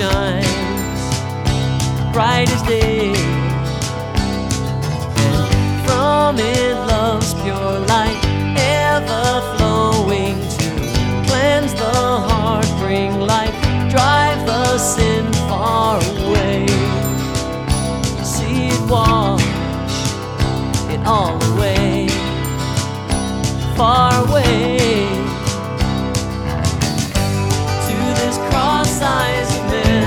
shines bright as day, and from it love's pure light ever flowing to cleanse the heart, bring life